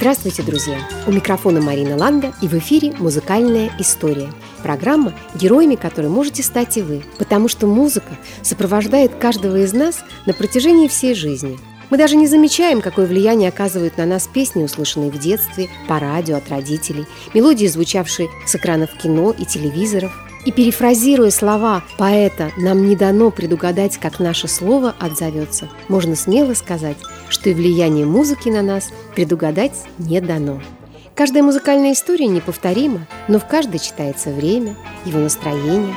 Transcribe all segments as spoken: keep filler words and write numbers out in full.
Здравствуйте, друзья! У микрофона Марина Ланда, и в эфире «Музыкальная история». Программа, героями которой можете стать и вы, потому что музыка сопровождает каждого из нас на протяжении всей жизни. Мы даже не замечаем, какое влияние оказывают на нас песни, услышанные в детстве, по радио, от родителей, мелодии, звучавшие с экранов кино и телевизоров. И перефразируя слова поэта «нам не дано предугадать, как наше слово отзовется», можно смело сказать, что и влияние музыки на нас предугадать не дано. Каждая музыкальная история неповторима, но в каждой читается время, его настроение.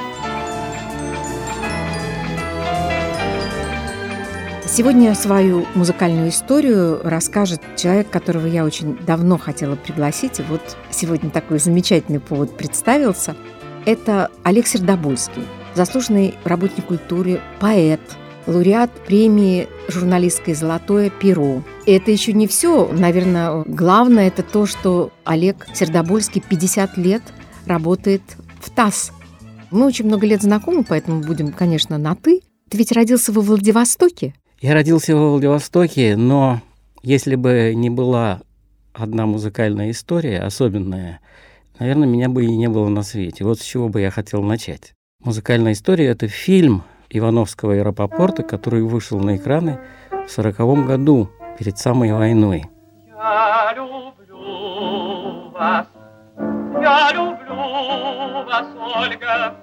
Сегодня свою музыкальную историю расскажет человек, которого я очень давно хотела пригласить, и вот сегодня такой замечательный повод представился. Это Олег Сердобольский, заслуженный работник культуры, поэт, лауреат премии журналистской «Золотое перо». И это еще не все. Наверное, главное – это то, что Олег Сердобольский пятьдесят лет работает в ТАСС. Мы очень много лет знакомы, поэтому будем, конечно, на «ты». Ты ведь родился во Владивостоке? Я родился во Владивостоке, но если бы не была одна музыкальная история особенная, наверное, меня бы и не было на свете. Вот с чего бы я хотел начать. Музыкальная история – это фильм Ивановского и Рапопорта, который вышел на экраны в сороковом году, перед самой войной. Я люблю вас, я люблю вас, Ольга,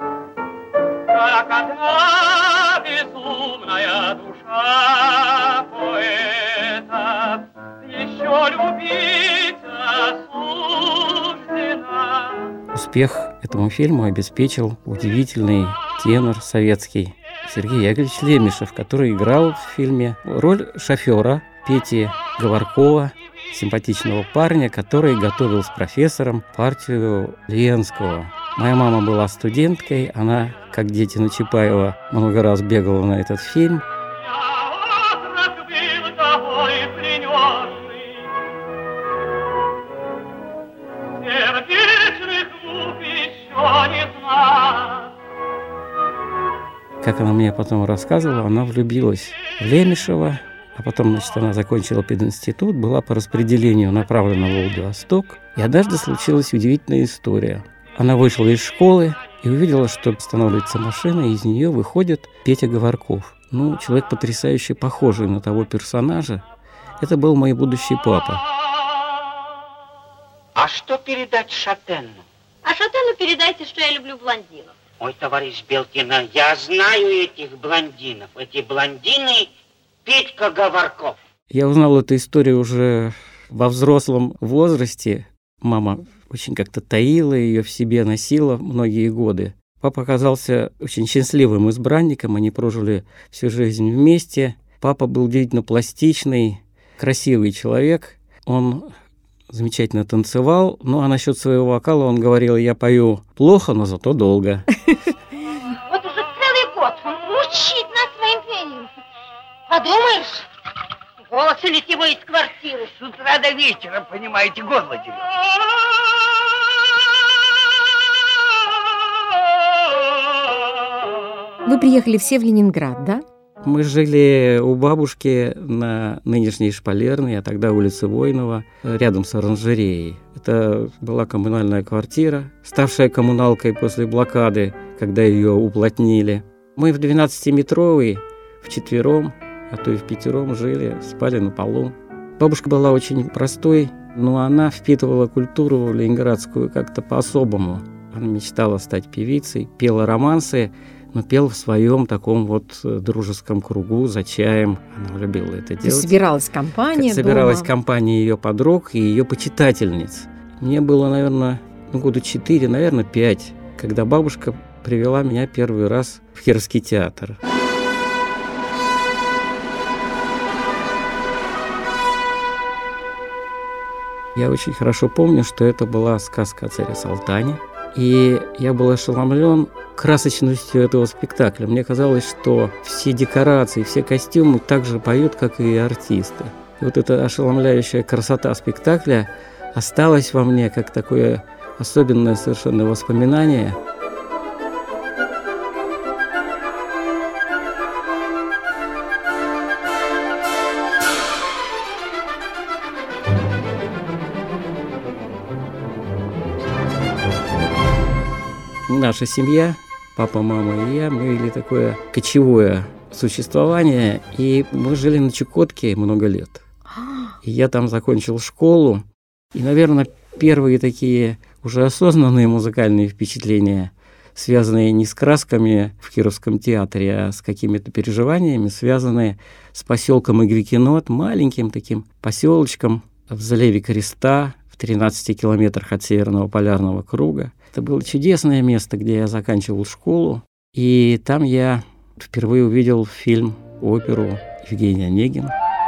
когда безумная душа поэта еще любить осуждена. Успех этому фильму обеспечил удивительный тенор советский Сергей Яковлевич Лемешев, который играл в фильме роль шофера Пети Говоркова, симпатичного парня, который готовил с профессором партию Ленского. Моя мама была студенткой, она, как дети на Чапаева, много раз бегала на этот фильм. Как она мне потом рассказывала, она влюбилась в Лемешева, а потом, значит, она закончила пединститут, была по распределению направлена в Владивосток, и однажды случилась удивительная история. Она вышла из школы и увидела, что останавливается машина, и из нее выходит Петя Говорков. Ну, человек потрясающе похожий на того персонажа. Это был мой будущий папа. А что передать Шатену? А Шатену передайте, что я люблю блондинов. Ой, товарищ Белкина, я знаю этих блондинов. Эти блондины Петька Говорков. Я узнал эту историю уже во взрослом возрасте. Мама очень как-то таила ее в себе, носила многие годы. Папа оказался очень счастливым избранником, они прожили всю жизнь вместе. Папа был удивительно пластичный, красивый человек. Он замечательно танцевал, ну а насчет своего вокала он говорил: я пою плохо, но зато долго. Вот уже целый год он мучит нас своим пением. Подумаешь, голос улетит его из квартиры. С утра до вечера, понимаете, горло дерет. Вы приехали все в Ленинград, да? Мы жили у бабушки на нынешней Шпалерной, а тогда улице Воинова, рядом с оранжереей. Это была коммунальная квартира, ставшая коммуналкой после блокады, когда ее уплотнили. Мы в двенадцатиметровой вчетвером, а то и в пятером жили, спали на полу. Бабушка была очень простой, но она впитывала культуру ленинградскую как-то по-особому. Она мечтала стать певицей, пела романсы, но пел в своем таком вот дружеском кругу за чаем. Она любила это делать. Собиралась компания дома. Собиралась компания ее подруг и ее почитательниц. Мне было, наверное, ну, года четыре, наверное, пять, когда бабушка привела меня первый раз в Кировский театр. Я очень хорошо помню, что это была сказка о царе Салтане. И я был ошеломлен красочностью этого спектакля. Мне казалось, что все декорации, все костюмы так же поют, как и артисты. И вот эта ошеломляющая красота спектакля осталась во мне как такое особенное совершенно воспоминание. наша семья, папа, мама и я, мы вели такое кочевое существование, и мы жили на Чукотке много лет. И я там закончил школу, и, наверное, первые такие уже осознанные музыкальные впечатления, связанные не с красками в Кировском театре, а с какими-то переживаниями, связанные с поселком Игвикинот, маленьким таким поселочком в заливе Креста, в тринадцати километрах от Северного полярного круга. Это было чудесное место, где я заканчивал школу, и там я впервые увидел фильм, оперу Евгения Онегина.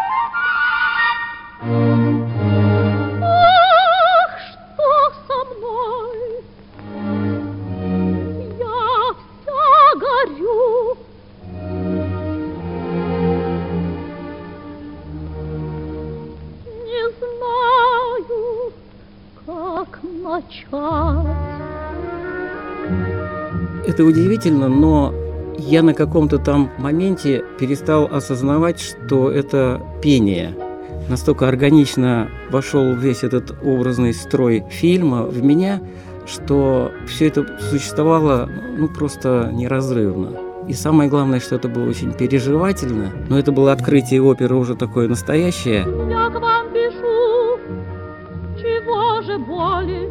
Это удивительно, но я на каком-то там моменте перестал осознавать, что это пение. Настолько органично вошел весь этот образный строй фильма в меня, что все это существовало ну, просто неразрывно. И самое главное, что это было очень переживательно, но это было открытие оперы уже такое настоящее. Я к вам пишу, чего же боли?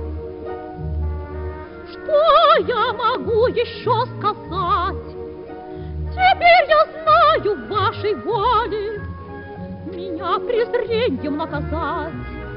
Что я могу еще сказать? Теперь я знаю вашей воли меня презрением наказать.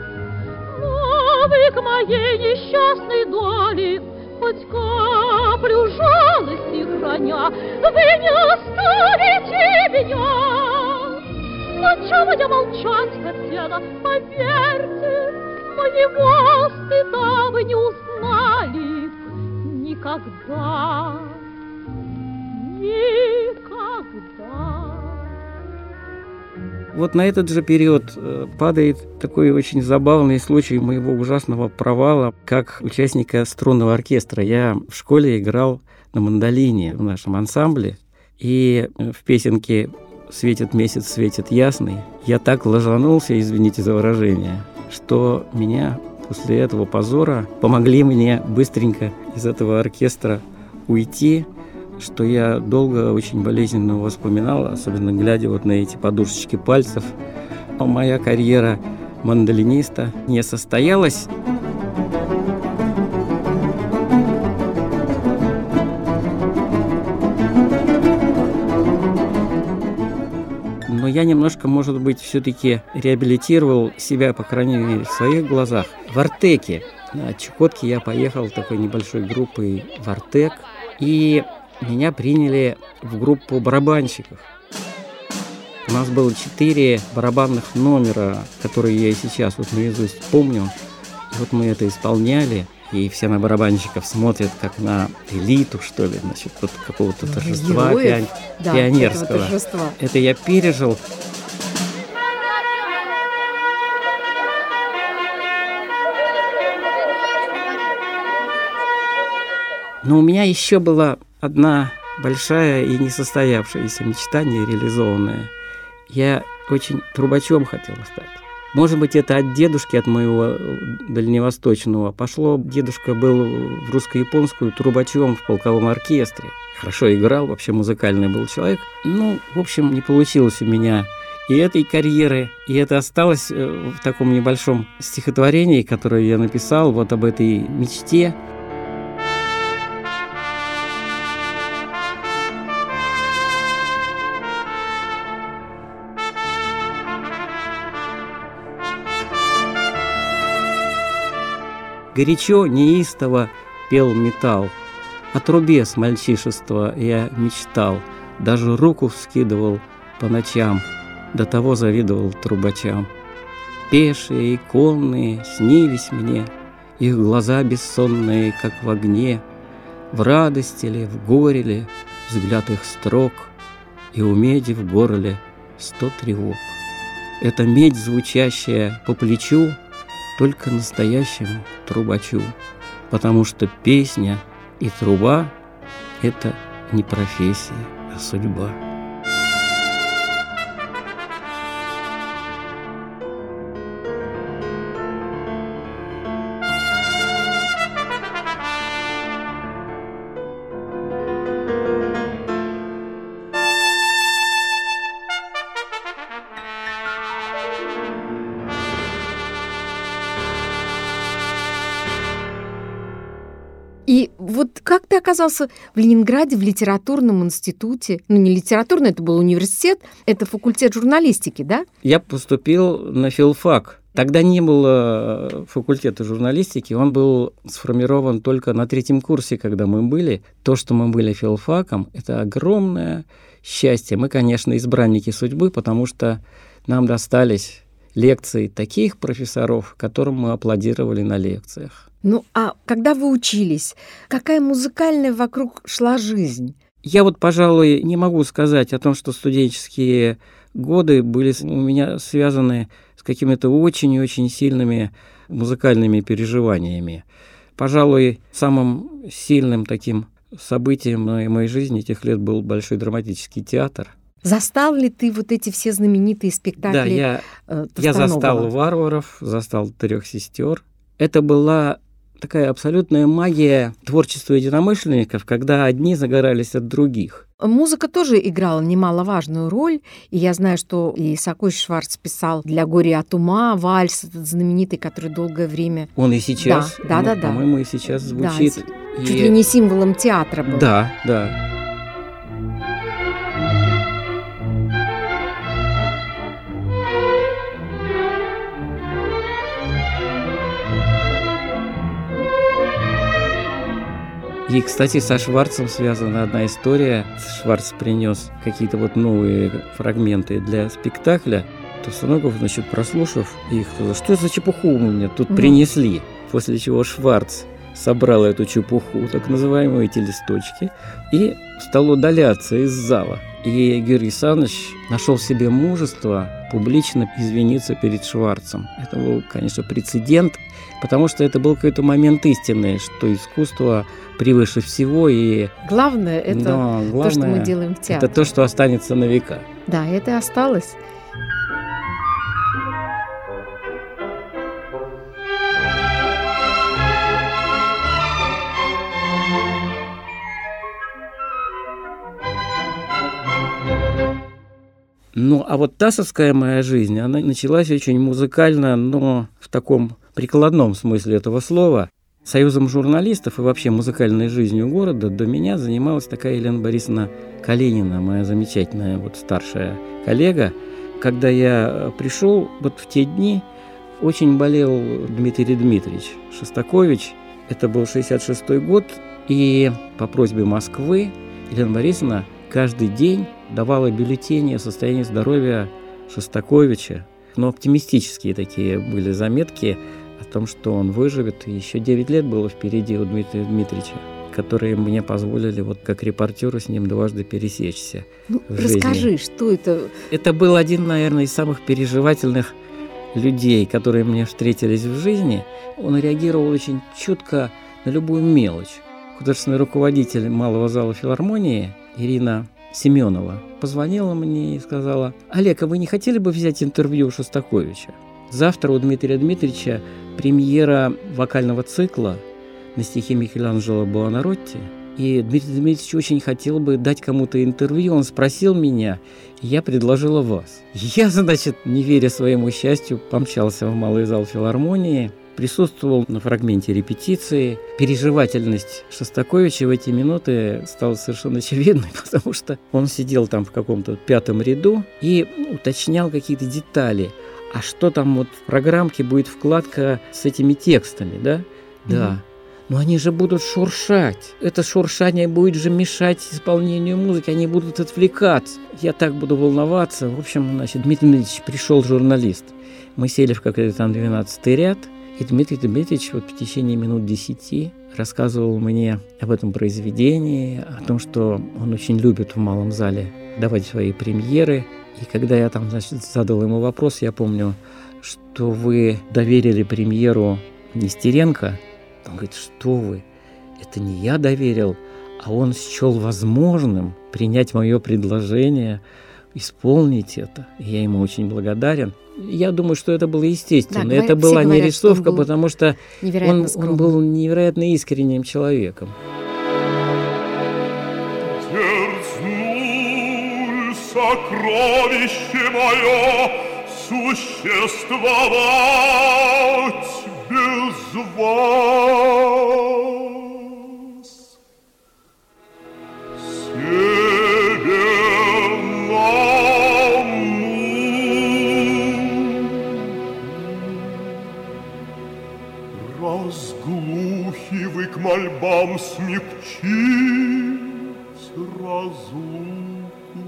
Но вы к моей несчастной доле хоть каплю жалости храня, вы не оставите меня. Сначала я молчать хотела, поверьте, моего стыда вы не узнали никогда, никогда. Вот на этот же период падает такой очень забавный случай моего ужасного провала как участника струнного оркестра. Я в школе играл на мандолине в нашем ансамбле, и в песенке «Светит месяц, светит ясный» я так ложанулся, извините за выражение, что меня после этого позора помогли мне быстренько из этого оркестра уйти, что я долго очень болезненно воспоминал, особенно глядя вот на эти подушечки пальцев. Но моя карьера мандолиниста не состоялась. Но я немножко, может быть, все-таки реабилитировал себя, по крайней мере, в своих глазах. В Артеке, на Чукотке, я поехал такой небольшой группой в Артек, и меня приняли в группу барабанщиков. У нас было четыре барабанных номера, которые я и сейчас вот наизусть помню. И вот мы это исполняли, и все на барабанщиков смотрят, как на элиту, что ли, значит, вот какого-то торжества пион... да, пионерского. Это я пережил. Но у меня еще была одна большая и несостоявшаяся мечта, нереализованная. Я очень трубачом хотел стать. Может быть, это от дедушки, от моего дальневосточного пошло. Дедушка был в русско-японскую трубачом в полковом оркестре. Хорошо играл, вообще музыкальный был человек. Ну, в общем, не получилось у меня и этой карьеры. И это осталось в таком небольшом стихотворении, которое я написал вот об этой мечте. Горячо, неистово пел металл. О трубе с мальчишества я мечтал, даже руку вскидывал по ночам, до того завидовал трубачам. Пешие и конные снились мне, их глаза бессонные, как в огне, в радости ли, в горе ли, взгляд их строг, и у меди в горле сто тревог. Это медь, звучащая по плечу, только настоящему трубачу, потому что песня и труба — это не профессия, а судьба. оказался в Ленинграде в литературном институте. Ну, не литературный, это был университет, это факультет журналистики, да? Я поступил на филфак. Тогда не было факультета журналистики, он был сформирован только на третьем курсе, когда мы были. То, что мы были филфаком, это огромное счастье. Мы, конечно, избранники судьбы, потому что нам достались лекции таких профессоров, которым мы аплодировали на лекциях. Ну, а когда вы учились, какая музыкальная вокруг шла жизнь? Я вот, пожалуй, не могу сказать о том, что студенческие годы были у меня связаны с какими-то очень-очень сильными музыкальными переживаниями. Пожалуй, самым сильным таким событием в моей жизни тех лет был Большой драматический театр. Застал ли ты вот эти все знаменитые спектакли? Да, я, э, я застал «Варваров», застал «Трех сестер». Это была такая абсолютная магия творчества единомышленников, когда одни загорались от других. Музыка тоже играла немаловажную роль, и я знаю, что и Сокой Шварц писал для «Горя от ума» вальс, этот знаменитый, который долгое время... Он и сейчас, да, да, ну, да, по-моему, и сейчас звучит. Да, и... чуть ли не символом театра был. Да, да. И, кстати, со Шварцем связана одна история. Шварц принес какие-то вот новые фрагменты для спектакля. Товстоногов, значит, прослушав их, сказал, что за чепуху у меня тут принесли. После чего Шварц собрал эту чепуху, так называемые эти листочки, и стал удаляться из зала. И Георгий Александрович нашел в себе мужество публично извиниться перед Шварцем. Это был, конечно, прецедент, потому что это был какой-то момент истины, что искусство превыше всего. И главное, это да, главное, то, что мы делаем в театре. Это то, что останется на века. Да, это и осталось. Ну, а вот тасовская моя жизнь, она началась очень музыкально, но в таком прикладном смысле этого слова. Союзом журналистов и вообще музыкальной жизнью города до меня занималась такая Елена Борисовна Калинина, моя замечательная вот старшая коллега. Когда я пришел, вот в те дни очень болел Дмитрий Дмитриевич Шостакович. Это был шестьдесят шестой год, и по просьбе Москвы Елена Борисовна каждый день давала бюллетени о состоянии здоровья Шостаковича. Но оптимистические такие были заметки о том, что он выживет. И еще девять лет было впереди у Дмитрия Дмитриевича, которые мне позволили вот как репортеру с ним дважды пересечься. Ну, в жизни. Расскажи, что это? Это был один, наверное, из самых переживательных людей, которые мне встретились в жизни. Он реагировал очень чутко на любую мелочь. Художественный руководитель Малого зала филармонии Ирина Семенова позвонила мне и сказала: «Олег, а вы не хотели бы взять интервью у Шостаковича? Завтра у Дмитрия Дмитриевича премьера вокального цикла на стихи Микеланджело Буонаротти, и Дмитрий Дмитриевич очень хотел бы дать кому-то интервью. Он спросил меня, и я предложила вас». Я, значит, не веря своему счастью, помчался в Малый зал филармонии, присутствовал на фрагменте репетиции. Переживательность Шостаковича в эти минуты стала совершенно очевидной, потому что он сидел там в каком-то пятом ряду и уточнял какие-то детали. А что там вот в программке будет вкладка с этими текстами, да? Mm-hmm. Да. Но они же будут шуршать. Это шуршание будет же мешать исполнению музыки, они будут отвлекаться. Я так буду волноваться. В общем, значит, Дмитрий Дмитриевич, пришел журналист. Мы сели в какой-то там двенадцатый ряд, и Дмитрий Дмитриевич вот в течение минут десяти рассказывал мне об этом произведении, о том, что он очень любит в Малом зале давать свои премьеры. И когда я там, значит, задал ему вопрос, я помню, что вы доверили премьеру Нестеренко. Он говорит: что вы, это не я доверил, а он счел возможным принять мое предложение, исполнить это. И я ему очень благодарен. Я думаю, что это было естественно. Да, это была не рисовка, потому что он, он был невероятно искренним человеком. Дерзнуль, сокровище мое, существовать без вас. нам смягчить разлуку.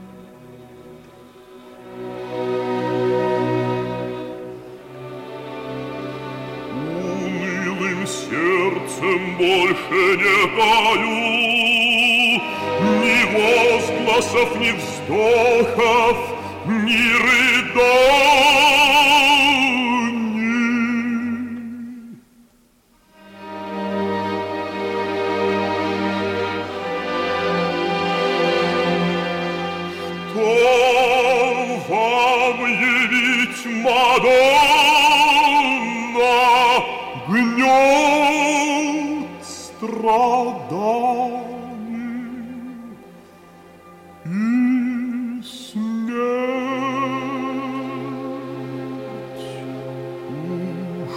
Унылым сердцем больше не пою, ни возгласов, ни вздохов, ни рыданий. Что вам явить, Мадонна, гнет страданий и смерть уж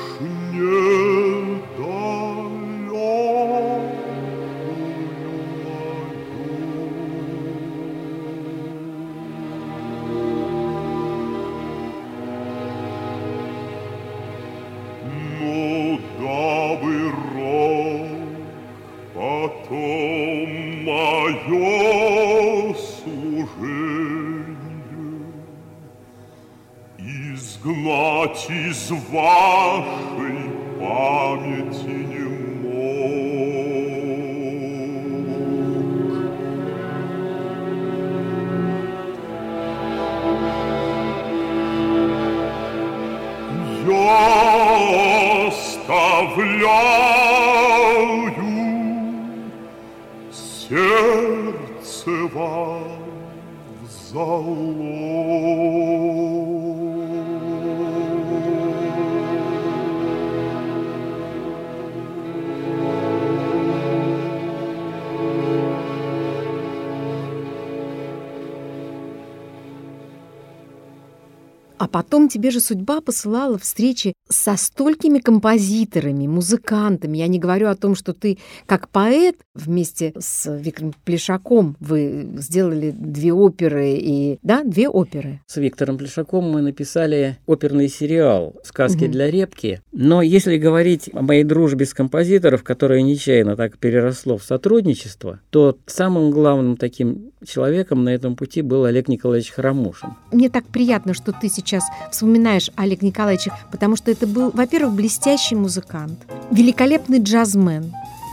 недалекую. Ну, дабы рок потом мое служение изгнать из вашей памяти не мог. Я оставляю сердце вам в А потом тебе же судьба посылала встречи со столькими композиторами, музыкантами. Я не говорю о том, что ты как поэт вместе с Виктором Плешаком вы сделали две оперы и... Да, две оперы. С Виктором Плешаком мы написали оперный сериал «Сказки Угу. для репки». Но если говорить о моей дружбе с композитором, которая нечаянно так переросло в сотрудничество, то самым главным таким человеком на этом пути был Олег Николаевич Хромушин. Мне так приятно, что ты сейчас вспоминаешь Олега Николаевича, потому что это был, во-первых, блестящий музыкант, великолепный джазмен.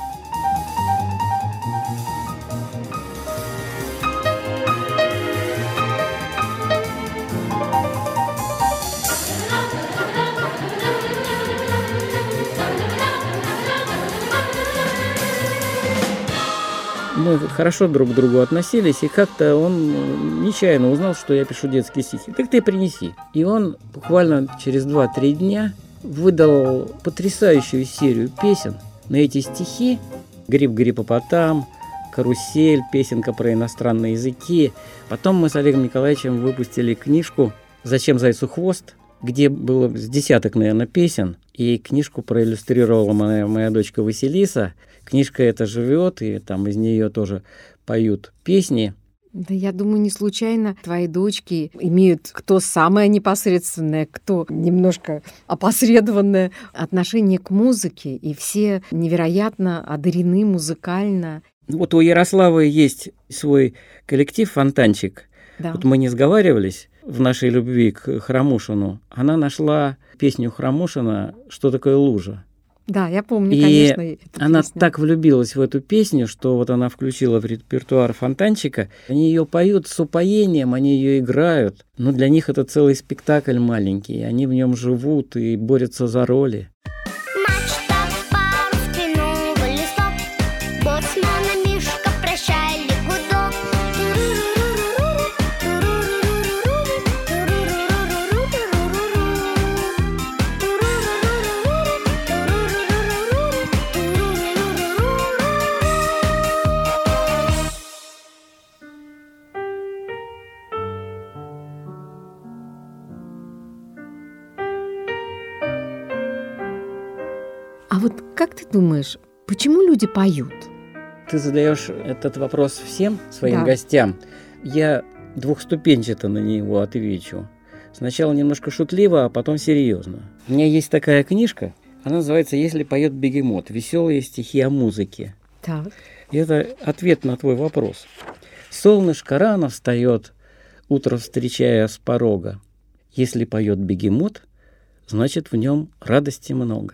Мы хорошо друг к другу относились, и как-то он нечаянно узнал, что я пишу детские стихи. Так ты принеси. И он буквально через два-три дня выдал потрясающую серию песен на эти стихи. «Гриб-грибопотам», «Карусель», песенка про иностранные языки. Потом мы с Олегом Николаевичем выпустили книжку «Зачем зайцу хвост?», где было с десяток, наверное, песен. И книжку проиллюстрировала моя, моя дочка Василиса. Книжка эта живет, и там из нее тоже поют песни. Да, я думаю, не случайно твои дочки имеют кто самое непосредственное, кто немножко опосредованное отношение к музыке, и все невероятно одарены музыкально. Вот у Ярославы есть свой коллектив «Фонтанчик». Да. Вот мы не сговаривались в нашей любви к Хромушину. Она нашла песню Хромушина «Что такое лужа?». Да, я помню, и конечно, эту она песню. так влюбилась в эту песню, что вот она включила в репертуар «Фонтанчика». Они ее поют с упоением, они ее играют. Но для них это целый спектакль маленький. Они в нем живут и борются за роли. А вот как ты думаешь, почему люди поют? Ты задаешь этот вопрос всем своим Да. гостям. Я двухступенчато на него отвечу. Сначала немножко шутливо, а потом серьезно. У меня есть такая книжка, она называется «Если поет бегемот. Веселые стихи о музыке». Так. И это ответ на твой вопрос. Солнышко рано встает, утро встречая с порога. Если поет бегемот, значит, в нем радости много.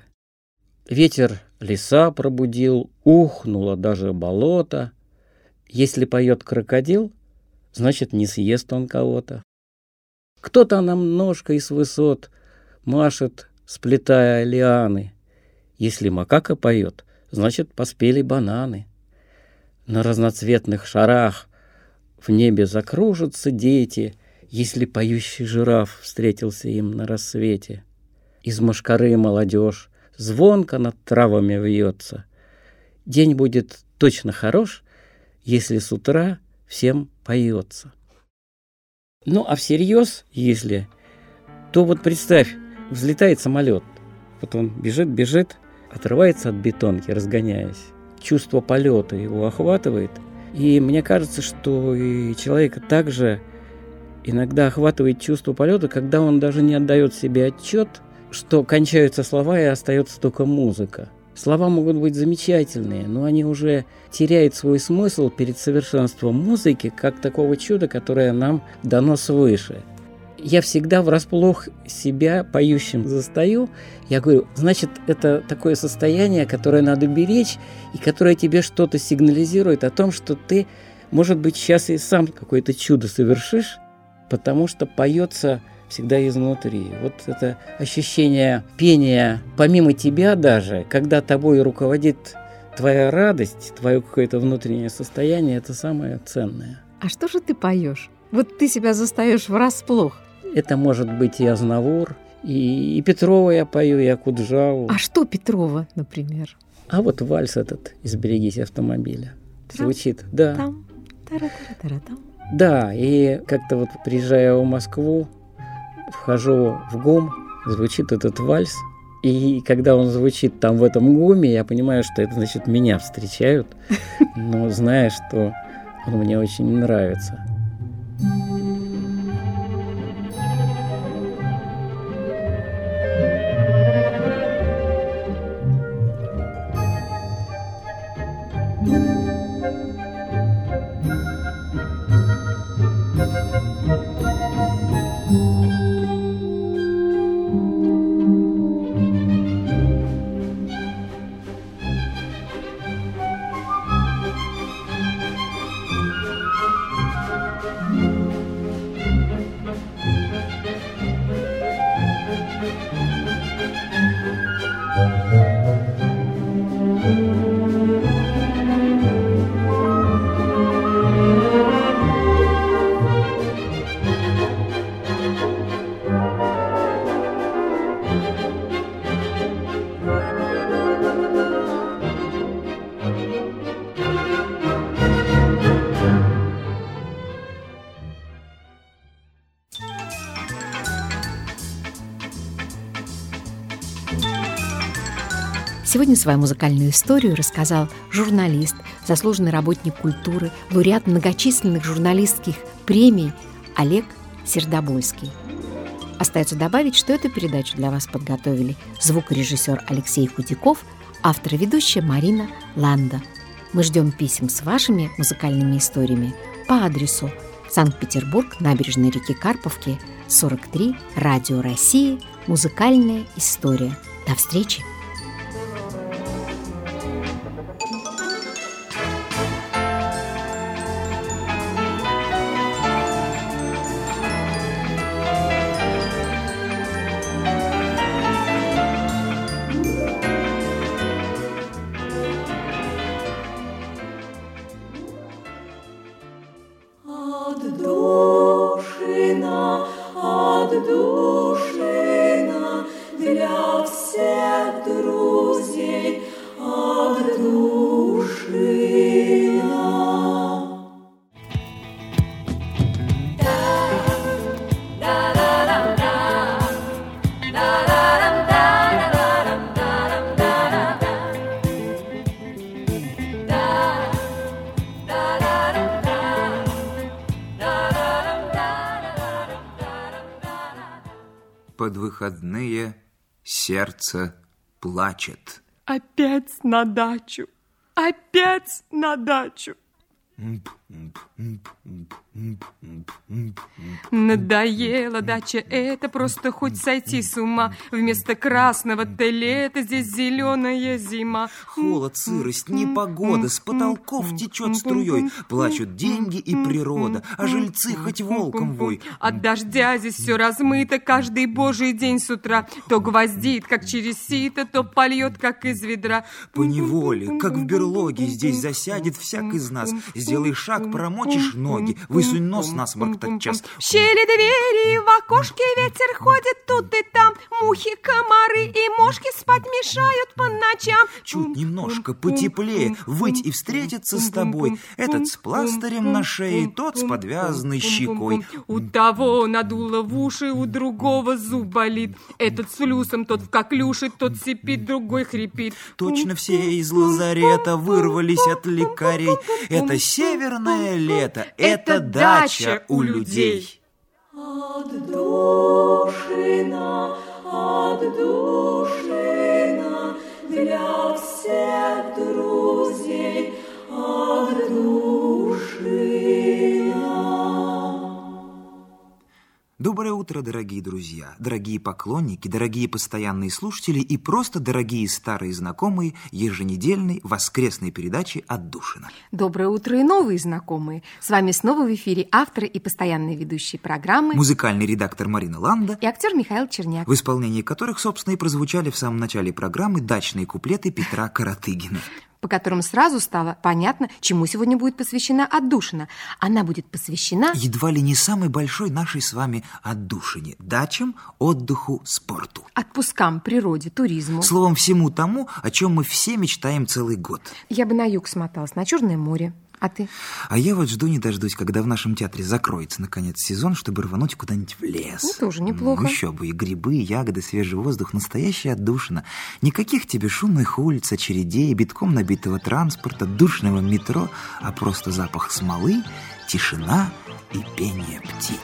Ветер леса пробудил, ухнуло даже болото. Если поет крокодил, значит, не съест он кого-то. Кто-то нам ножкой с высот машет, сплетая лианы. Если макака поет, значит, поспели бананы. На разноцветных шарах в небе закружатся дети, если поющий жираф встретился им на рассвете. Из мошкары молодежь звонко над травами вьется. День будет точно хорош, если с утра всем поется. Ну, а всерьез, если, то вот представь, взлетает самолет. Вот он бежит, бежит, отрывается от бетонки, разгоняясь. Чувство полета его охватывает. И мне кажется, что и человека также иногда охватывает чувство полета, когда он даже не отдает себе отчет, что кончаются слова и остается только музыка. Слова могут быть замечательные, но они уже теряют свой смысл перед совершенством музыки, как такого чуда, которое нам дано свыше. Я всегда врасплох себя поющим застаю. Я говорю, значит, это такое состояние, которое надо беречь, и которое тебе что-то сигнализирует о том, что ты, может быть, сейчас и сам какое-то чудо совершишь, потому что поется всегда изнутри. Вот это ощущение пения помимо тебя даже, когда тобой руководит твоя радость, твое какое-то внутреннее состояние, это самое ценное. А что же ты поешь? Вот ты себя застаешь врасплох. Это может быть и Азнавур, и, и Петрова я пою, и Акуджаву. А что Петрова, например? А вот вальс этот «Изберегись автомобиля». Звучит, да. Там, тара-тара-тара-там. Да, и как-то вот приезжая в Москву, вхожу в ГУМ, звучит этот вальс, и когда он звучит там в этом ГУМе, я понимаю, что это, значит, меня встречают, но зная, что он мне очень нравится. Сегодня свою музыкальную историю рассказал журналист, заслуженный работник культуры, лауреат многочисленных журналистских премий Олег Сердобольский. Остается добавить, что эту передачу для вас подготовили звукорежиссер Алексей Худяков, автор и ведущая Марина Ланда. Мы ждем писем с вашими музыкальными историями по адресу Санкт-Петербург, набережной реки Карповки, сорок три, Радио России, музыкальная история. До встречи! Под выходные сердце плачет. Опять на дачу. опять на дачу. Надоела дача, это просто хоть сойти с ума. Вместо красного-то лета здесь зеленая зима. Холод, сырость, непогода, с потолков течет струей. Плачут деньги и природа, а жильцы хоть волком вой. От дождя здесь все размыто каждый божий день с утра. То гвоздит, как через сито, то польет, как из ведра. Поневоле, как в берлоге, здесь засядет всяк из нас. Сделай шаг, промочишь ноги, высунь нос насморк тотчас. В щели двери, в окошке ветер ходит тут и там. Мухи, комары и мошки спать мешают по ночам. Чуть немножко потеплее, выть и встретиться с тобой. Этот с пластырем на шее, тот с подвязанной щекой. У того надуло в уши, у другого зуб болит. Этот с флюсом, тот в коклюше, тот сипит, другой хрипит. Точно все из лазарета вырвались от лекарей. Это северное лето, это дача у людей. Отдушина, отдушина для всех друзей, отдушина. Доброе утро, дорогие друзья, дорогие поклонники, дорогие постоянные слушатели и просто дорогие старые знакомые еженедельной воскресной передачи «Отдушина». Доброе утро и новые знакомые. С вами снова в эфире автор и постоянные ведущие программы, музыкальный редактор Марина Ланда и актер Михаил Черняк, в исполнении которых, собственно, и прозвучали в самом начале программы дачные куплеты Петра Каратыгина. По которым сразу стало понятно, чему сегодня будет посвящена отдушина. Она будет посвящена... едва ли не самой большой нашей с вами отдушине. Дачам, отдыху, спорту. Отпускам, природе, туризму. Словом, всему тому, о чем мы все мечтаем целый год. Я бы на юг смоталась, на Черное море. А ты? А я вот жду не дождусь, когда в нашем театре закроется, наконец, сезон, чтобы рвануть куда-нибудь в лес. Ну, тоже неплохо. Ну, еще бы, и грибы, и ягоды, свежий воздух, настоящая отдушина. Никаких тебе шумных улиц, очередей, битком набитого транспорта, душного метро, а просто запах смолы, тишина и пение птиц.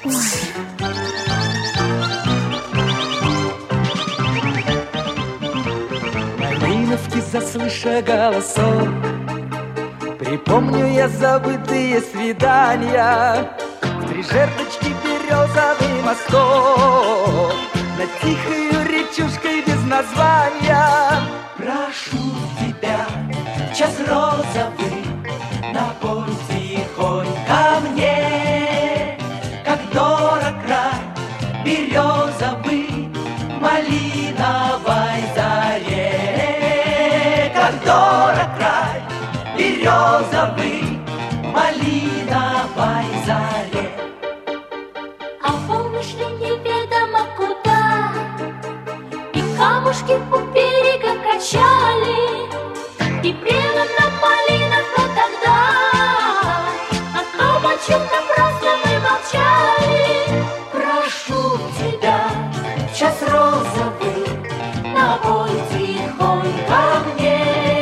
Малиновки, заслыша голосов, припомню я забытые свидания. В три жердочки березовый мостов, над тихою речушкой без названия. Прошу тебя, час розовый, напой тихонь ко мне. Как дорог край березовый, малиновой заре. Как дорог край березовый, малиновой заре. А помнишь ли, неведомо куда, и камушки у берега качали, и прелом на малинах, но тогда о том, о чем напрасно мы молчали. Прошу тебя, в час розовый, напой тихонь ко мне.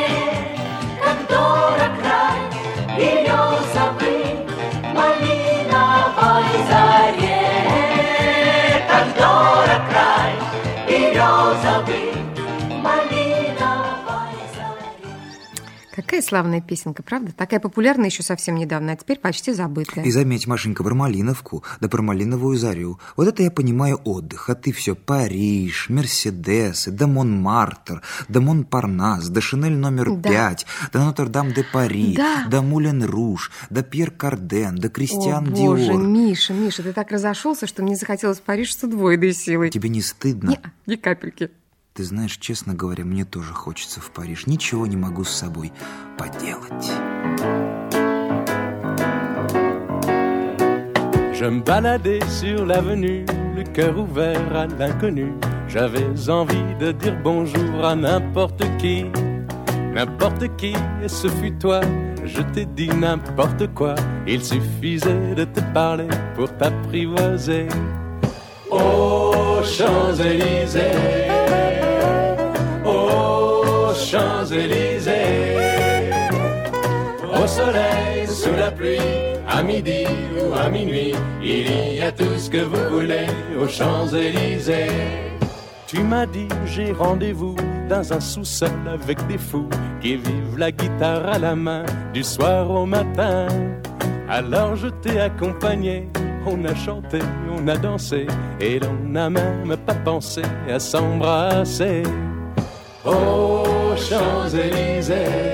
Березовый, малиновой заре. Как дорог край березовый, малиновой заре. Какая славная песенка, правда? Такая популярная еще совсем недавно, а теперь почти забытая. И заметь, Машенька, про Малиновку, да про Малиновую зарю. Вот это я понимаю отдых. А ты все Париж, Мерседесы, да Монмартр, да Монпарнас, да Шинель номер Да. пять, да Нотр-Дам-де-Пари, Да. да Мулен-Руж, да Пьер Карден, да Кристиан О, боже, Диор. Миша, Миша, ты так разошелся, что мне захотелось в Париж с удвоенной силой. Тебе не стыдно? Не, ни капельки. Ты знаешь, честно говоря, мне тоже хочется в Париж. Ничего не могу с собой поделать. Je me baladais sur l'avenue, le cœur ouvert à l'inconnu. J'avais envie de dire bonjour à n'importe qui, n'importe qui, et ce fut toi. Je t'ai dit n'importe quoi, il suffisait de te parler pour t'apprivoiser. Aux Champs-Élysées, aux Champs-Élysées, au soleil, sous la pluie, à midi ou à minuit, il y a tout ce que vous voulez aux Champs-Élysées. Tu m'as dit j'ai rendez-vous dans un sous-sol avec des fous qui vivent la guitare à la main du soir au matin. Alors je t'ai accompagné, on a chanté, on a dansé et l'on n'a même pas pensé à s'embrasser. Aux Champs-Élysées,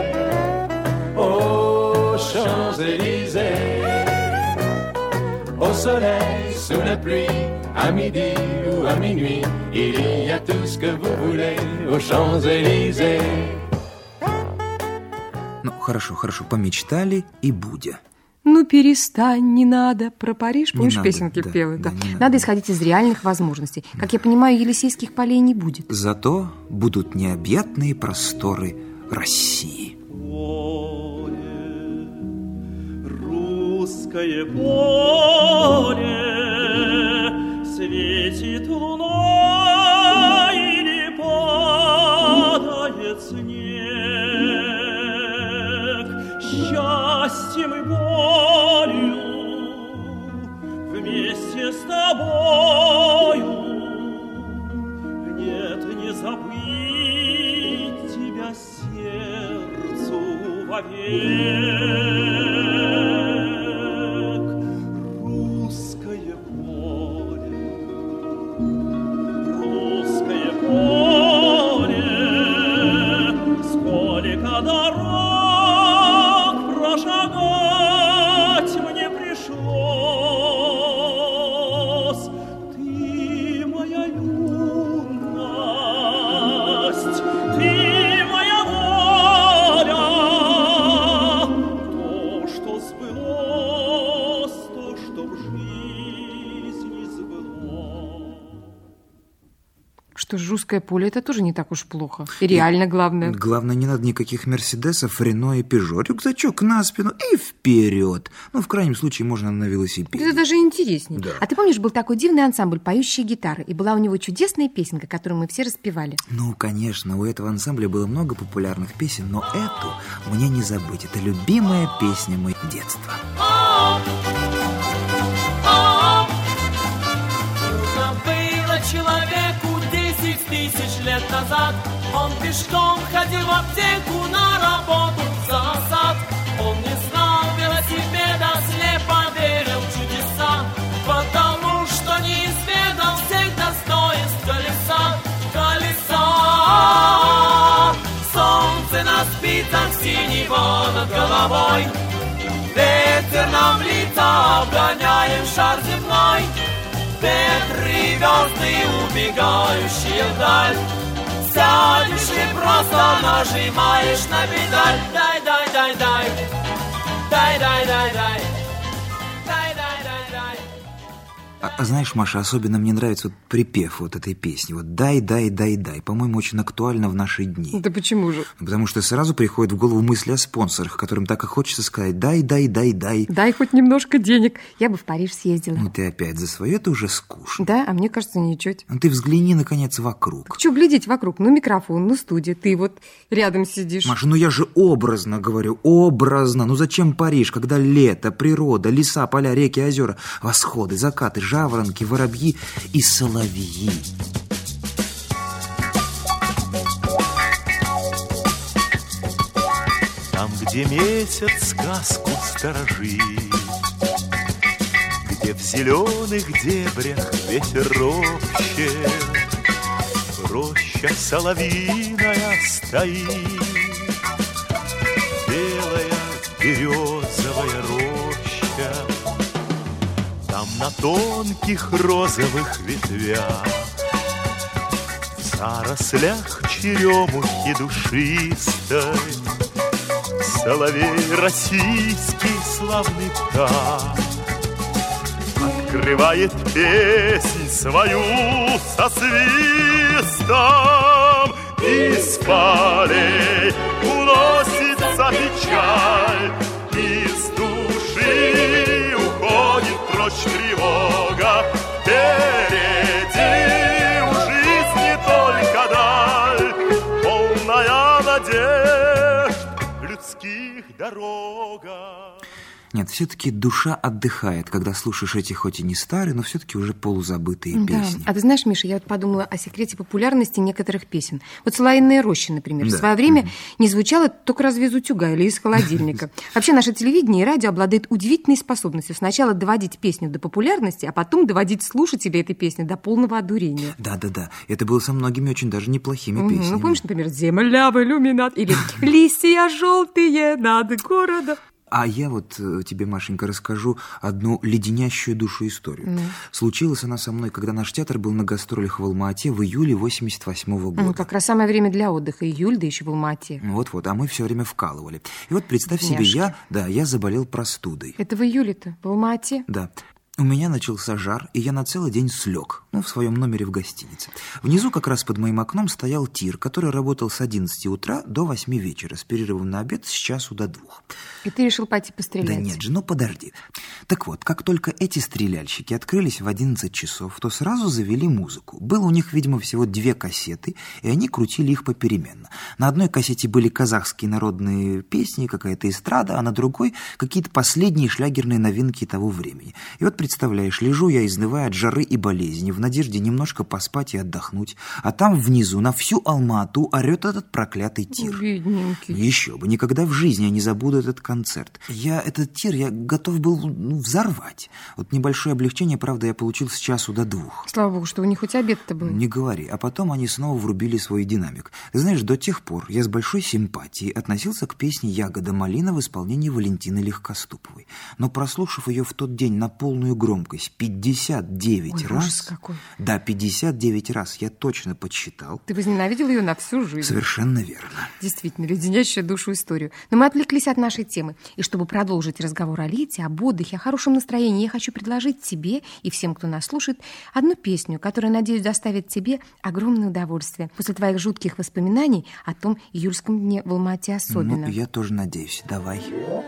aux Champs-Élysées, au soleil, sous la pluie, à midi ou à minuit, il y a tout ce que vous voulez aux Champs-Élysées. Ну, хорошо, хорошо, помечтали и будя. Ну, перестань, не надо. Про Париж, помнишь, надо, песенки да, пела? да, Да. не Надо. надо. исходить из реальных возможностей. Как я понимаю, Елисейских полей не будет. Зато будут необъятные просторы России. Русское поле светит луна или падает снег. Счастьем и болью вместе с тобою. Нет, не забыть тебя сердцу вовек. Русское поле, русское поле, сколько дорог прошагать мне пришлось. Ты моя юность, ты моя воля, то, что сбылось, то, что в жизни сбылось. Что ж, русское поле, это тоже не так уж плохо. И реально главное. Главное, не надо никаких Мерседесов, Рено и Пежо. Рюкзачок на спину и вперед. Ну, в крайнем случае, можно на велосипеде. Это даже интереснее. Да. А ты помнишь, был такой дивный ансамбль «Поющие гитары», и была у него чудесная песенка, которую мы все распевали. Ну, конечно, у этого ансамбля было много популярных песен, но эту мне не забыть. Это любимая песня моего детства. Было человеку десять тысяч лет назад. Он пешком ходил в аптеку на работу за сад. Он не знал велосипеда, слепо верил в чудеса, потому что не изведал всех достоинств колеса. Колеса, солнце на спицах синего над головой, ветер нам в лица, обгоняем шар земной. Ветры звезды, убегающие вдаль. Сядешь и просто нажимаешь на педаль. Дай, дай, дай, дай. Дай, дай, дай, дай. Дай, дай, дай, дай. А, а знаешь, Маша, особенно мне нравится вот припев вот этой песни. Вот «дай, дай, дай, дай». По-моему, очень актуально в наши дни. Да почему же? Потому что сразу приходит в голову мысли о спонсорах, которым так и хочется сказать «дай, дай, дай, дай». Дай хоть немножко денег. Я бы в Париж съездила. Ну ты опять за свое, это уже скучно. Да, а мне кажется, ничуть. Ну ты взгляни, наконец, вокруг. Так что глядеть вокруг? Ну, микрофон, ну, студия. Ты вот рядом сидишь. Маша, ну я же образно говорю, образно. Ну зачем Париж, когда лето, природа, леса, поля, реки, озера, восходы, закаты, жаворонки, воробьи и соловьи. Там, где месяц сказку сторожит, где в зеленых дебрях ветер ропщет, роща соловьиная стоит, белая березовая роща. Там на тонких розовых ветвях, в зарослях черемухи душистой, соловей российский славный птах открывает песнь свою со свистом. Из полей уносится печаль, из души уходит прочь тревога. Впереди у жизни только даль, полная надежд людских дорога. Нет, все-таки душа отдыхает, когда слушаешь эти хоть и не старые, но все-таки уже полузабытые да. песни. А ты знаешь, Миша, я вот подумала о секрете популярности некоторых песен. Вот «Соловьиная роща», например, да. в свое время mm-hmm. не звучала только разве из утюга или из холодильника. Вообще наше телевидение и радио обладает удивительной способностью сначала доводить песню до популярности, а потом доводить слушателей этой песни до полного одурения. Да-да-да, это было со многими очень даже неплохими mm-hmm. песнями. Ну, помнишь, например, «Земля в иллюминат» или «Листья желтые над городом». А я вот тебе, Машенька, расскажу одну леденящую душу историю. Mm. Случилась она со мной, когда наш театр был на гастролях в Алма-Ате в июле восемьдесят восьмого года. Mm, как раз самое время для отдыха. Июль, да еще в Алма-Ате. Вот-вот, а мы все время вкалывали. И вот представь Бедняжки. себе, я, да, я заболел простудой. Это в июле-то, в Алма-Ате? Да. У меня начался жар, и я на целый день слег, ну, в своем номере в гостинице. Внизу как раз под моим окном стоял тир, который работал с одиннадцати утра до восьми вечера, с перерывом на обед с часу до двух. И ты решил пойти пострелять? Да нет же, ну подожди. Так вот, как только эти стреляльщики открылись в одиннадцать часов, то сразу завели музыку. Было у них, видимо, всего две кассеты, и они крутили их попеременно. На одной кассете были казахские народные песни, какая-то эстрада, а на другой какие-то последние шлягерные новинки того времени. И вот представляешь, лежу я, изнывая от жары и болезни, в надежде немножко поспать и отдохнуть, а там внизу на всю Алма-Ату орет этот проклятый тир. Бедненький. Еще бы, никогда в жизни я не забуду этот концерт. Я этот тир, я готов был ну, взорвать. Вот небольшое облегчение, правда, я получил с часу до двух. Слава богу, что у них хоть обед-то был. Не говори. А потом они снова врубили свой динамик. Ты знаешь, до тех пор я с большой симпатией относился к песне «Ягода малина» в исполнении Валентины Легкоступовой. Но прослушав ее в тот день на полную громкость пятьдесят девять Ой, раз... ужас какой. Да, пятьдесят девять раз я точно подсчитал. Ты возненавидел ее на всю жизнь. Совершенно верно. Действительно, леденящая душу историю. Но мы отвлеклись от нашей темы. И чтобы продолжить разговор о лете, об отдыхе, о хорошем настроении, я хочу предложить тебе и всем, кто нас слушает, одну песню, которая, надеюсь, доставит тебе огромное удовольствие после твоих жутких воспоминаний о том июльском дне в Алма-Ате особенно. Ну, я тоже надеюсь. Давай.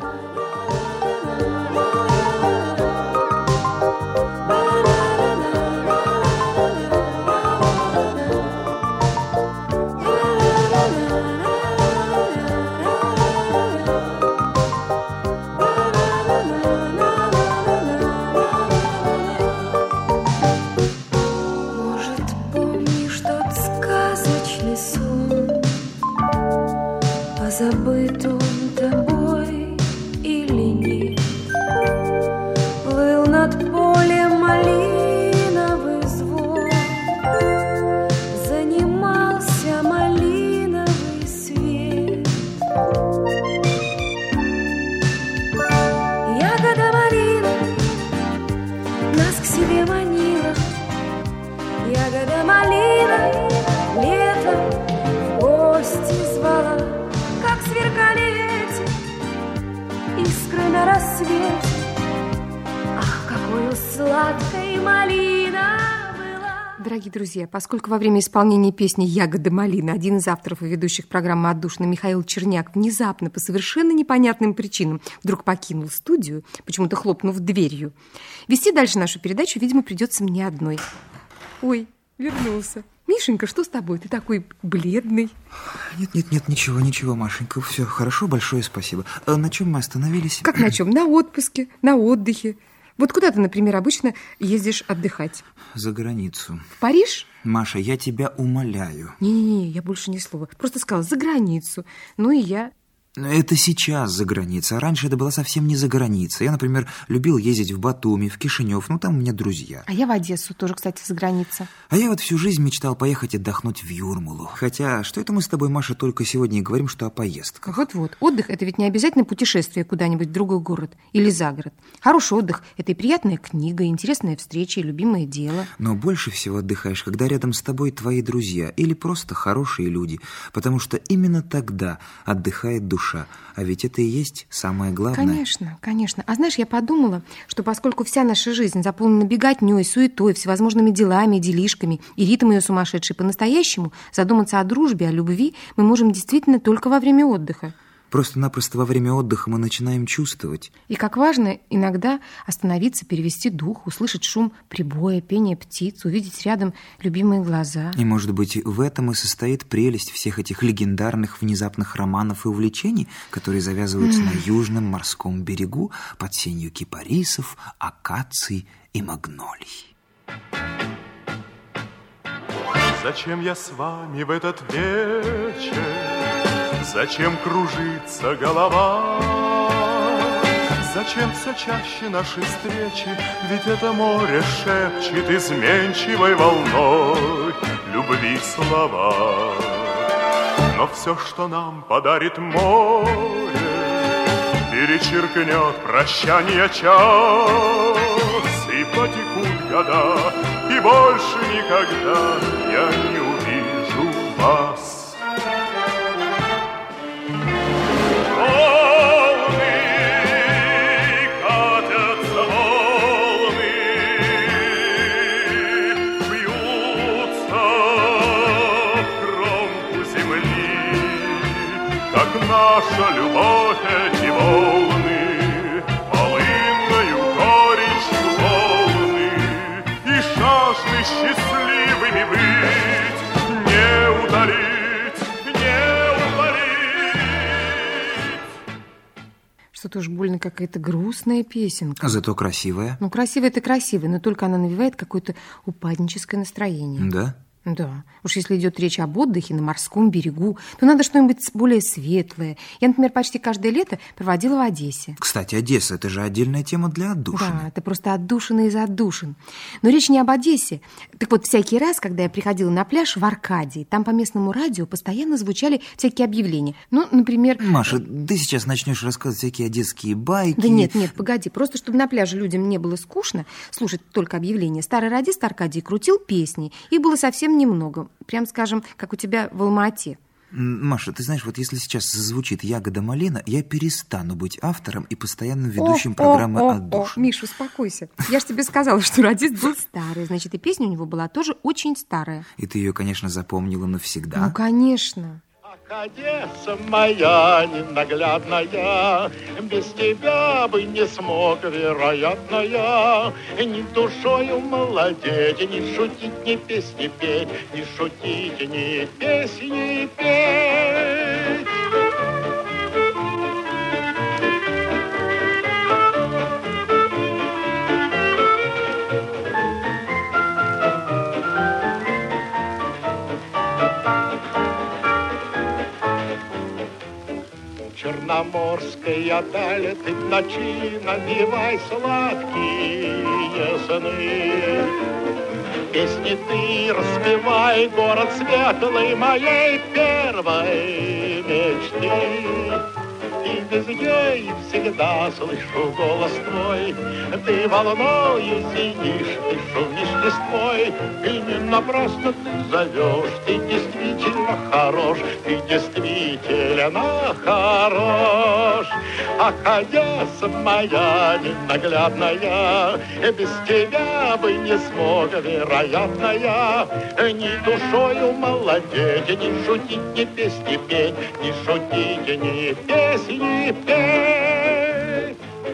Забыт он тобой или нет? Плыл над полем малиновый звон, занимался малиновый свет. Ягода малина нас к себе манила, ягода малина летом в гости звала. Сверкали эти искры на рассвете. Ах, какой сладкой малина была. Дорогие друзья, поскольку во время исполнения песни «Ягода малина» один из авторов и ведущих программы «Отдушина» Михаил Черняк внезапно по совершенно непонятным причинам вдруг покинул студию, почему-то хлопнув дверью, вести дальше нашу передачу, видимо, придется мне одной. Ой, вернулся. Мишенька, что с тобой? Ты такой бледный. Нет, нет, нет, ничего, ничего, Машенька. Все хорошо, большое спасибо. А на чем мы остановились? Как на чем? На отпуске, на отдыхе. Вот куда ты, например, обычно ездишь отдыхать? За границу. В Париж? Маша, я тебя умоляю. Не-не-не, я больше ни слова. Просто сказала за границу. Ну и я... Это сейчас за границей, а раньше это была совсем не за границей. Я, например, любил ездить в Батуми, в Кишинев, ну там у меня друзья. А я в Одессу, тоже, кстати, за границей. А я вот всю жизнь мечтал поехать отдохнуть в Юрмалу. Хотя, что это мы с тобой, Маша, только сегодня и говорим, что о поездках. Вот-вот, отдых – это ведь не обязательно путешествие куда-нибудь в другой город или за город. Хороший отдых – это и приятная книга, и интересная встреча, и любимое дело. Но больше всего отдыхаешь, когда рядом с тобой твои друзья или просто хорошие люди, потому что именно тогда отдыхает душа. А ведь это и есть самое главное. Конечно, конечно. А знаешь, я подумала, что поскольку вся наша жизнь заполнена беготней, суетой, всевозможными делами, делишками, и ритм ее сумасшедший, по-настоящему задуматься о дружбе, о любви мы можем действительно только во время отдыха. Просто-напросто во время отдыха мы начинаем чувствовать. И как важно иногда остановиться, перевести дух, услышать шум прибоя, пение птиц, увидеть рядом любимые глаза. И, может быть, в этом и состоит прелесть всех этих легендарных внезапных романов и увлечений, которые завязываются на южном морском берегу под сенью кипарисов, акаций и магнолий. Зачем я с вами в этот вечер? Зачем кружится голова? Зачем все чаще наши встречи? Ведь это море шепчет изменчивой волной любви слова. Но все, что нам подарит море, перечеркнет прощание час, и потекут года, и больше никогда я не увижу вас. Наша любовь, эти волны, полынною горечью волны, и жажды счастливыми быть, не удалить, не удалить. Что-то уж больно какая-то грустная песенка. Зато красивая. Ну, красивая-то красивая, но только она навевает какое-то упадническое настроение. Да? Да. Уж если идет речь об отдыхе на морском берегу, то надо что-нибудь более светлое. Я, например, почти каждое лето проводила в Одессе. Кстати, Одесса – это же отдельная тема для отдушины. Да, это просто отдушина из отдушин. Но речь не об Одессе. Так вот, всякий раз, когда я приходила на пляж в Аркадии, там по местному радио постоянно звучали всякие объявления. Ну, например... Маша, ты сейчас начнешь рассказывать всякие одесские байки. Да нет, нет, погоди. Просто, чтобы на пляже людям не было скучно слушать только объявления, старый радист Аркадий крутил песни. Их было совсем немного. Прям, скажем, как у тебя в Алма-Ате. Маша, ты знаешь, вот если сейчас зазвучит «Ягода малина», я перестану быть автором и постоянным ведущим о, программы о, «Отдушина». О, Миша, успокойся. Я же тебе сказала, что радист был старый. Значит, и песня у него была тоже очень старая. И ты ее, конечно, запомнила навсегда. Ну, конечно. Одесса моя ненаглядная, без тебя бы не смог, вероятно, я ни душою молодеть, ни шутить, ни песни петь, ни шутить, ни песни петь. Черноморская даль, ты в ночи навевай сладкие сны. Песни ты распевай, город светлый моей первой мечты. И везде, и всегда слышу голос твой, ты волною зенишь, ты шумишь листвой, и не напрасно ты зовешь, ты действительно хорош, ты действительно хорош. Ах, Одесса моя ненаглядная, без тебя бы не смог, вероятно, я ни душою молодеть, ни шутить, ни песни петь, ни шутить, ни песни петь.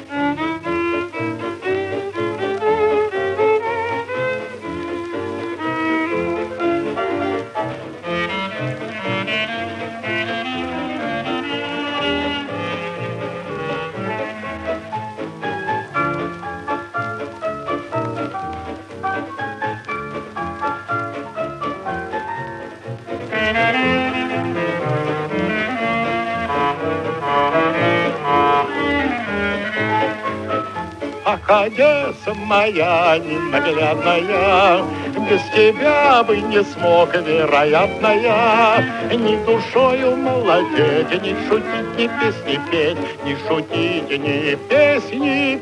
Ах, Одесса моя ненаглядная, без тебя бы не смог, вероятно, я ни душою молодеть, ни шутить, ни песни петь, ни шутить, ни песни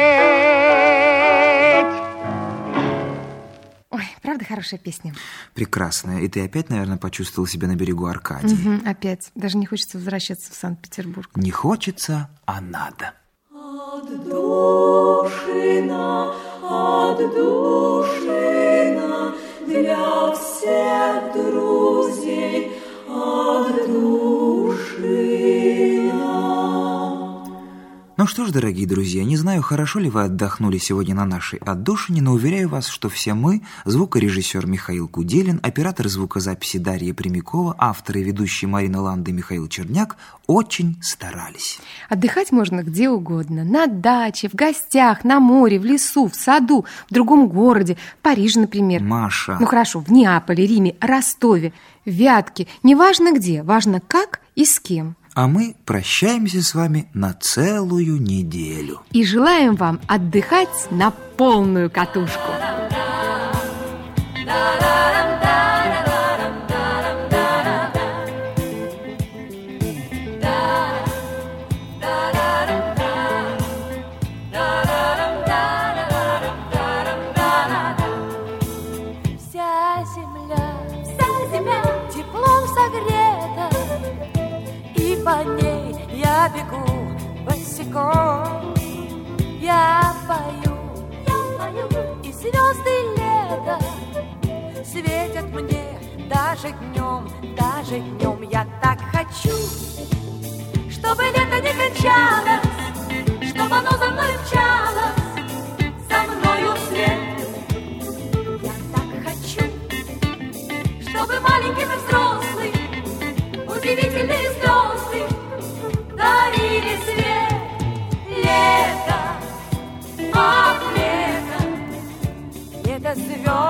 петь. Ой, правда хорошая песня? Прекрасная. И ты опять, наверное, почувствовал себя на берегу Аркадии. Угу, опять. Даже не хочется возвращаться в Санкт-Петербург. Не хочется, а надо. Отдушина, отдушина для всех друзей, отдушина. Ну что ж, дорогие друзья, не знаю, хорошо ли вы отдохнули сегодня на нашей отдушине, но уверяю вас, что все мы, звукорежиссер Михаил Куделин, оператор звукозаписи Дарья Прямякова, автор и ведущий Марина Ланда и Михаил Черняк, очень старались. Отдыхать можно где угодно. На даче, в гостях, на море, в лесу, в саду, в другом городе, в Париже, например. Маша. Ну хорошо, в Неаполе, Риме, Ростове, Вятке. Неважно где, важно как и с кем. А мы прощаемся с вами на целую неделю. И желаем вам отдыхать на полную катушку. Вся земля, вся земля теплом согрета, и по ней я бегу босиком. Я пою, я пою, и звезды лета светят мне даже днем, даже днем. Я так хочу, чтобы лето не кончалось, чтобы оно за мной мчалось, за мною вслед. Я так хочу, чтобы маленький и взрослый, удивительные звезды дарили свет. Лето, ах, лето, лето звезд.